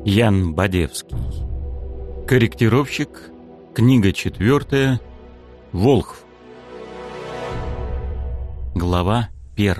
Ян Бадевский. Корректировщик. Книга 4. Волхв. Глава 1.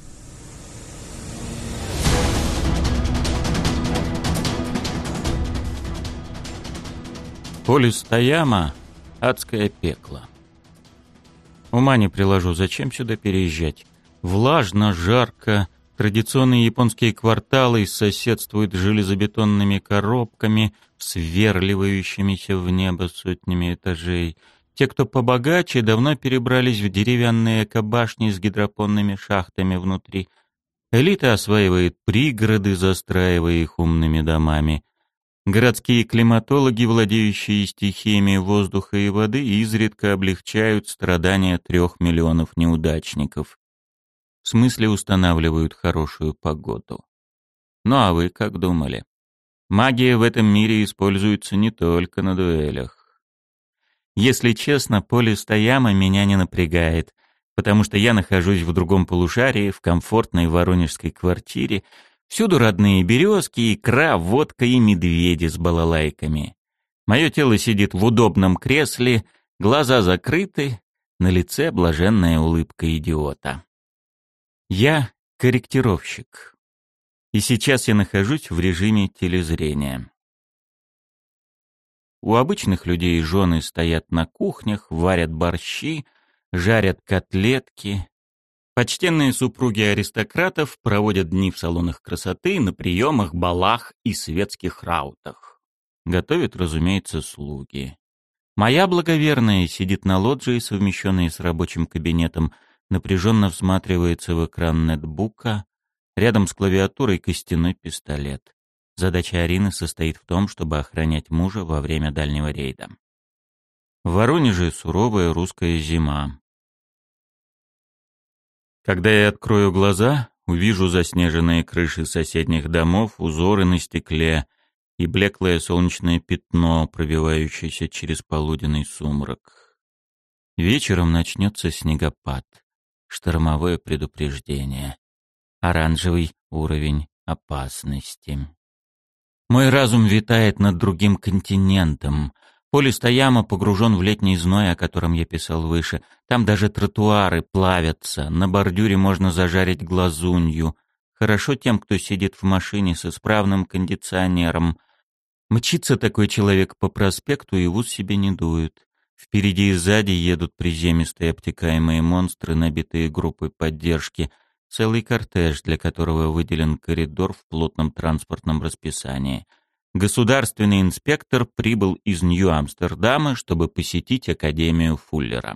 Полис Таяма — адское пекло. Ума не приложу, зачем сюда переезжать? Влажно, жарко, традиционные японские кварталы соседствуют с железобетонными коробками, сверливающимися в небо сотнями этажей. Те, кто побогаче, давно перебрались в деревянные эко-башни с гидропонными шахтами внутри. Элита осваивает пригороды, застраивая их умными домами. Городские климатологи, владеющие стихиями воздуха и воды, изредка облегчают страдания 3 миллионов неудачников. В смысле устанавливают хорошую погоду. Ну а вы как думали? Магия в этом мире используется не только на дуэлях. Если честно, Полис Таяма меня не напрягает, потому что я нахожусь в другом полушарии, в комфортной воронежской квартире. Всюду родные березки, икра, водка и медведи с балалайками. Мое тело сидит в удобном кресле, глаза закрыты, на лице блаженная улыбка идиота. Я корректировщик. И сейчас я нахожусь в режиме телезрения. У обычных людей жены стоят на кухнях, варят борщи, жарят котлетки. Почтенные супруги аристократов проводят дни в салонах красоты, на приемах, балах и светских раутах. Готовят, разумеется, слуги. Моя благоверная сидит на лоджии, совмещенной с рабочим кабинетом, напряженно всматривается в экран нетбука, рядом с клавиатурой костяной пистолет. Задача Арины состоит в том, чтобы охранять мужа во время дальнего рейда. В Воронеже суровая русская зима. Когда я открою глаза, увижу заснеженные крыши соседних домов, узоры на стекле и блеклое солнечное пятно, пробивающееся через полуденный сумрак. Вечером начнется снегопад. Штормовое предупреждение. Оранжевый уровень опасности. Мой разум витает над другим континентом. Полис Таяма погружен в летний зной, о котором я писал выше. Там даже тротуары плавятся, на бордюре можно зажарить глазунью. Хорошо тем, кто сидит в машине с исправным кондиционером. Мчится такой человек по проспекту и в ус себе не дует. Впереди и сзади едут приземистые обтекаемые монстры, набитые группой поддержки. Целый кортеж, для которого выделен коридор в плотном транспортном расписании. Государственный инспектор прибыл из Нью-Амстердама, чтобы посетить Академию Фуллера.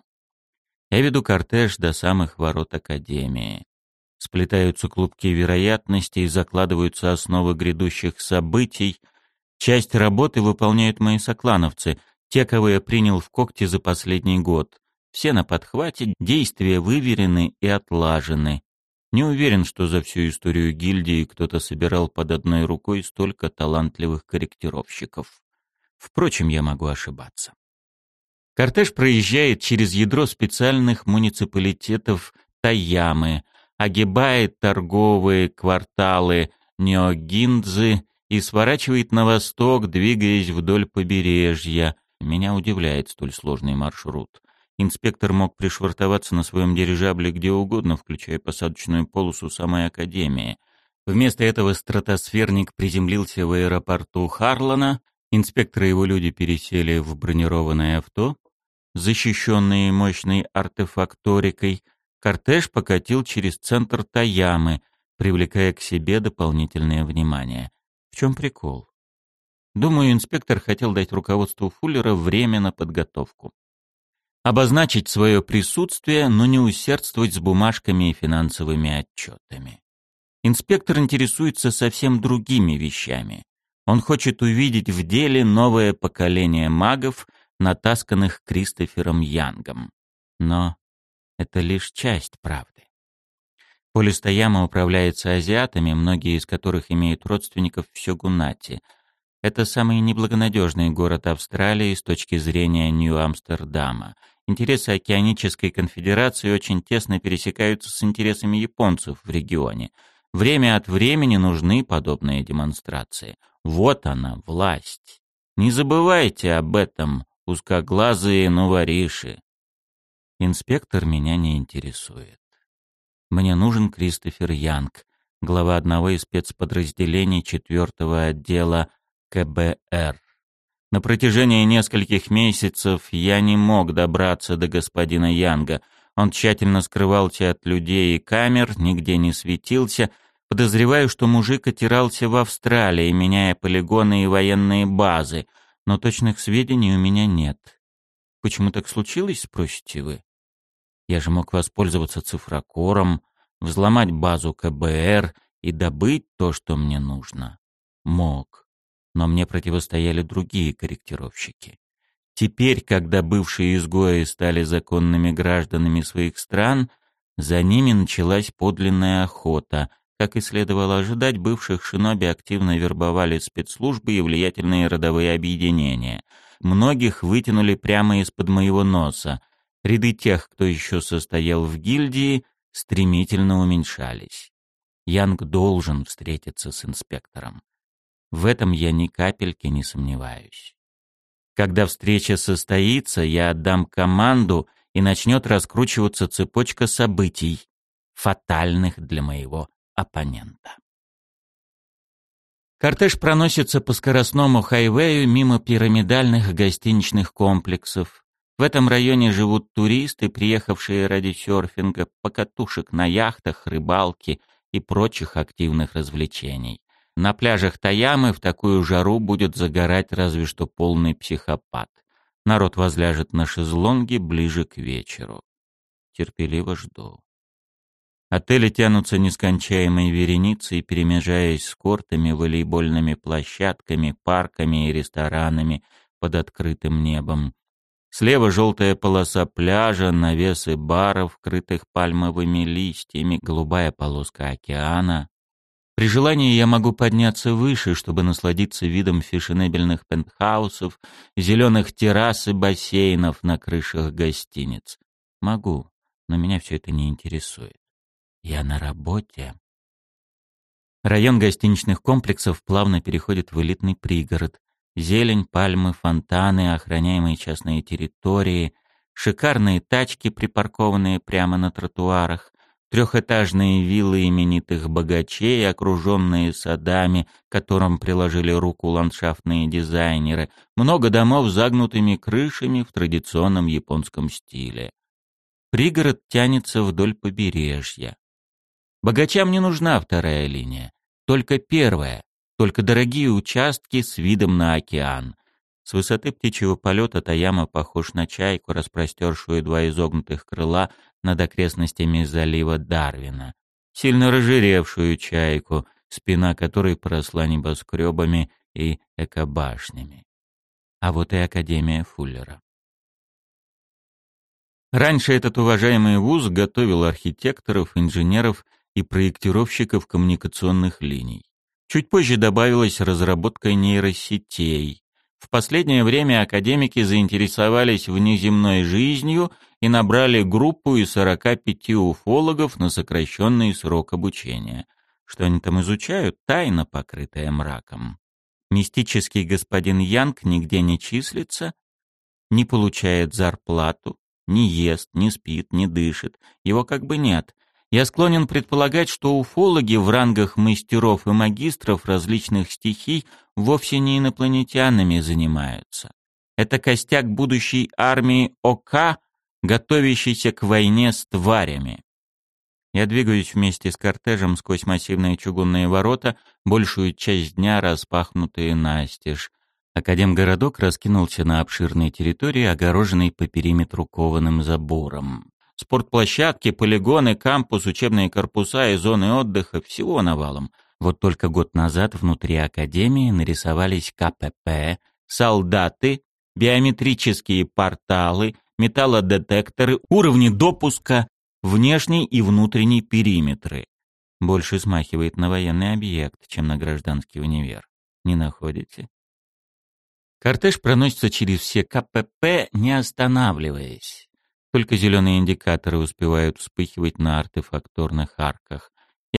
Я веду кортеж до самых ворот Академии. Сплетаются клубки вероятностей, закладываются основы грядущих событий. Часть работы выполняют мои соклановцы, те, кого я принял в когти за последний год. Все на подхвате, действия выверены и отлажены. Не уверен, что за всю историю гильдии кто-то собирал под одной рукой столько талантливых корректировщиков. Впрочем, я могу ошибаться. Кортеж проезжает через ядро специальных муниципалитетов Таямы, огибает торговые кварталы Нёгиндзы и сворачивает на восток, двигаясь вдоль побережья. Меня удивляет столь сложный маршрут. Инспектор мог пришвартоваться на своем дирижабле где угодно, включая посадочную полосу самой Академии. Вместо этого стратосферник приземлился в аэропорту Харлана. Инспектор и его люди пересели в бронированное авто, защищенные мощной артефакторикой. Кортеж покатил через центр Таямы, привлекая к себе дополнительное внимание. В чем прикол? Думаю, инспектор хотел дать руководству Фуллера время на подготовку. Обозначить свое присутствие, но не усердствовать с бумажками и финансовыми отчетами. Инспектор интересуется совсем другими вещами. Он хочет увидеть в деле новое поколение магов, натасканных Кристофером Янгом. Но это лишь часть правды. Полис Таяма управляется азиатами, многие из которых имеют родственников в сёгунате. Это самый неблагонадежный город Австралии с точки зрения Нью-Амстердама. Интересы Океанической конфедерации очень тесно пересекаются с интересами японцев в регионе. Время от времени нужны подобные демонстрации. Вот она, власть. Не забывайте об этом, узкоглазые новориши. Инспектор меня не интересует. Мне нужен Кристофер Янг, глава одного из спецподразделений 4-го отдела КБР. На протяжении нескольких месяцев я не мог добраться до господина Янга. Он тщательно скрывался от людей и камер, нигде не светился. Подозреваю, что мужик отирался в Австралии, меняя полигоны и военные базы, но точных сведений у меня нет. Почему так случилось, спросите вы? Я же мог воспользоваться цифрокором, взломать базу КБР и добыть то, что мне нужно. Мог. Но мне противостояли другие корректировщики. Теперь, когда бывшие изгои стали законными гражданами своих стран, за ними началась подлинная охота. Как и следовало ожидать, бывших шиноби активно вербовали спецслужбы и влиятельные родовые объединения. Многих вытянули прямо из-под моего носа. Ряды тех, кто еще состоял в гильдии, стремительно уменьшались. Янг должен встретиться с инспектором. В этом я ни капельки не сомневаюсь. Когда встреча состоится, я отдам команду, и начнет раскручиваться цепочка событий, фатальных для моего оппонента. Кортеж проносится по скоростному хайвею мимо пирамидальных гостиничных комплексов. В этом районе живут туристы, приехавшие ради серфинга, покатушек на яхтах, рыбалки и прочих активных развлечений. На пляжах Таямы в такую жару будет загорать разве что полный психопат. Народ возляжет на шезлонги ближе к вечеру. Терпеливо жду. Отели тянутся нескончаемой вереницей, перемежаясь с кортами, волейбольными площадками, парками и ресторанами под открытым небом. Слева желтая полоса пляжа, навесы баров, крытых пальмовыми листьями, голубая полоска океана. При желании я могу подняться выше, чтобы насладиться видом фешенебельных пентхаусов, зеленых террас и бассейнов на крышах гостиниц. Могу, но меня все это не интересует. Я на работе. Район гостиничных комплексов плавно переходит в элитный пригород. Зелень, пальмы, фонтаны, охраняемые частные территории, шикарные тачки, припаркованные прямо на тротуарах, трехэтажные виллы именитых богачей, окруженные садами, к которым приложили руку ландшафтные дизайнеры, много домов с загнутыми крышами в традиционном японском стиле. Пригород тянется вдоль побережья. Богачам не нужна вторая линия, только первая, только дорогие участки с видом на океан. С высоты птичьего полета Таяма похож на чайку, распростершую два изогнутых крыла над окрестностями залива Дарвина. Сильно разжиревшую чайку, спина которой поросла небоскребами и экобашнями. А вот и Академия Фуллера. Раньше этот уважаемый вуз готовил архитекторов, инженеров и проектировщиков коммуникационных линий. Чуть позже добавилась разработка нейросетей. В последнее время академики заинтересовались внеземной жизнью и набрали группу из 45 уфологов на сокращенный срок обучения. Что они там изучают, тайна, покрытая мраком. Мистический господин Янг нигде не числится, не получает зарплату, не ест, не спит, не дышит. Его как бы нет. Я склонен предполагать, что уфологи в рангах мастеров и магистров различных стихий вовсе не инопланетянами занимаются. Это костяк будущей армии ОК, готовящейся к войне с тварями. Я двигаюсь вместе с кортежем сквозь массивные чугунные ворота, большую часть дня распахнутые настежь. Академгородок раскинулся на обширной территории, огороженной по периметру кованым забором. Спортплощадки, полигоны, кампус, учебные корпуса и зоны отдыха — всего навалом. Вот только год назад внутри академии нарисовались КПП, солдаты, биометрические порталы, металлодетекторы, уровни допуска, внешний и внутренний периметры. Больше смахивает на военный объект, чем на гражданский универ. Не находите? Кортеж проносится через все КПП, не останавливаясь. Только зеленые индикаторы успевают вспыхивать на артефакторных арках.